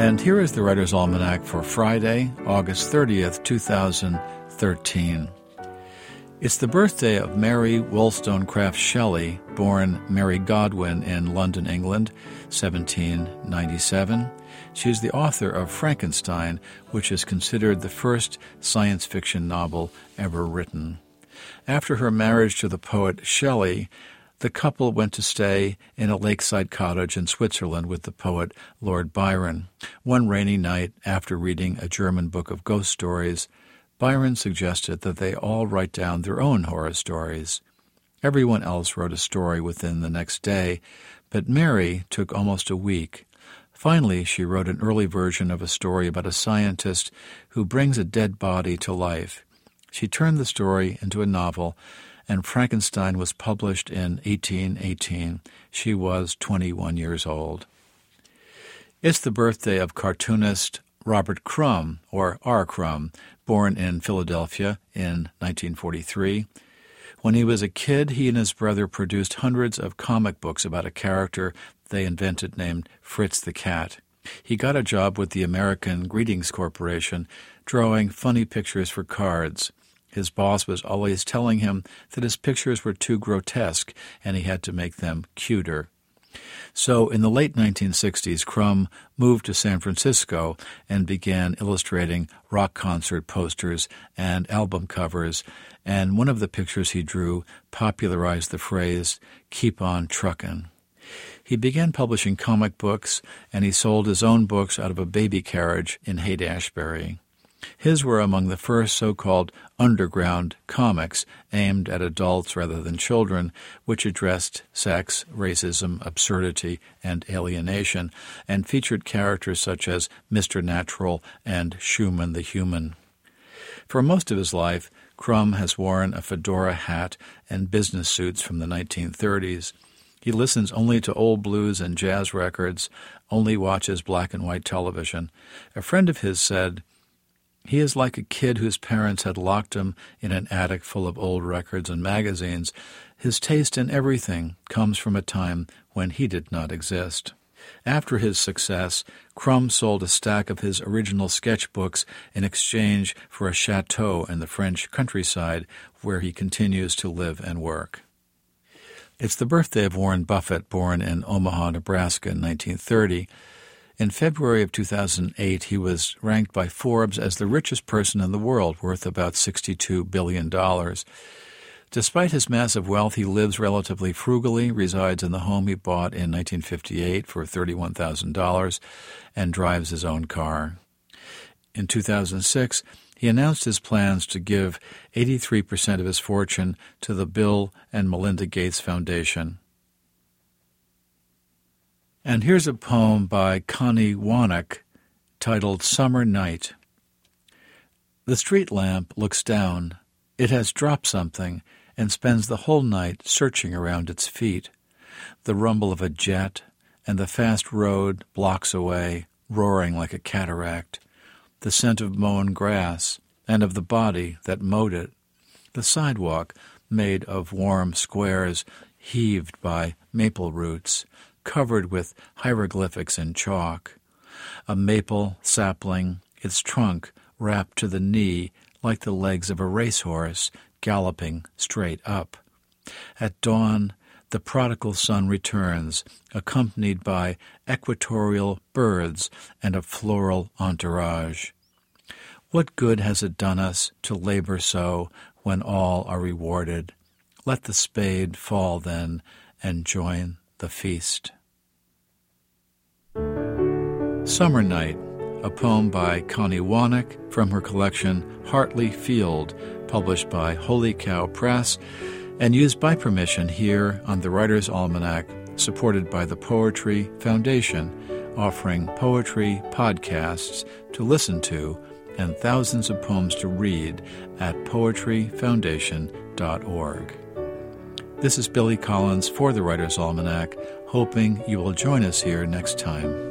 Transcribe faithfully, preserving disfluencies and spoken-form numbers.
And here is the Writer's Almanac for Friday, August thirtieth, two thousand thirteen. It's the birthday of Mary Wollstonecraft Shelley, born Mary Godwin in London, England, seventeen ninety-seven. She is the author of Frankenstein, which is considered the first science fiction novel ever written. After her marriage to the poet Shelley, the couple went to stay in a lakeside cottage in Switzerland with the poet Lord Byron. One rainy night, after reading a German book of ghost stories, Byron suggested that they all write down their own horror stories. Everyone else wrote a story within the next day, but Mary took almost a week. Finally, she wrote an early version of a story about a scientist who brings a dead body to life. She turned the story into a novel, and Frankenstein was published in eighteen eighteen. She was twenty-one years old. It's the birthday of cartoonist Robert Crumb, or R. Crumb, born in Philadelphia in nineteen forty-three. When he was a kid, he and his brother produced hundreds of comic books about a character they invented named Fritz the Cat. He got a job with the American Greetings Corporation, drawing funny pictures for cards. His boss was always telling him that his pictures were too grotesque and he had to make them cuter. So in the late nineteen sixties, Crumb moved to San Francisco and began illustrating rock concert posters and album covers, and one of the pictures he drew popularized the phrase, "Keep on truckin'." He began publishing comic books, and he sold his own books out of a baby carriage in Haight-Ashbury. His were among the first so-called underground comics aimed at adults rather than children, which addressed sex, racism, absurdity, and alienation, and featured characters such as Mister Natural and Schumann the Human. For most of his life, Crumb has worn a fedora hat and business suits from the nineteen thirties. He listens only to old blues and jazz records, only watches black and white television. A friend of his said, "He is like a kid whose parents had locked him in an attic full of old records and magazines. His taste in everything comes from a time when he did not exist." After his success, Crumb sold a stack of his original sketchbooks in exchange for a chateau in the French countryside, where he continues to live and work. It's the birthday of Warren Buffett, born in Omaha, Nebraska in nineteen thirty. In February of two thousand eight, he was ranked by Forbes as the richest person in the world, worth about sixty-two billion dollars. Despite his massive wealth, he lives relatively frugally, resides in the home he bought in nineteen fifty-eight for thirty-one thousand dollars, and drives his own car. In two thousand six, he announced his plans to give eighty-three percent of his fortune to the Bill and Melinda Gates Foundation. And here's a poem by Connie Wannock titled Summer Night. The street lamp looks down. It has dropped something and spends the whole night searching around its feet. The rumble of a jet and the fast road blocks away, roaring like a cataract. The scent of mown grass and of the body that mowed it. The sidewalk, made of warm squares heaved by maple roots, covered with hieroglyphics in chalk. A maple sapling, its trunk wrapped to the knee like the legs of a racehorse galloping straight up. At dawn, the prodigal sun returns, accompanied by equatorial birds and a floral entourage. What good has it done us to labor so when all are rewarded? Let the spade fall then and join the feast. Summer Night, a poem by Connie Wannock from her collection Hartley Field, published by Holy Cow Press, and used by permission here on the Writer's Almanac, supported by the Poetry Foundation, offering poetry podcasts to listen to and thousands of poems to read at poetry foundation dot org. This is Billy Collins for the Writer's Almanac, hoping you will join us here next time.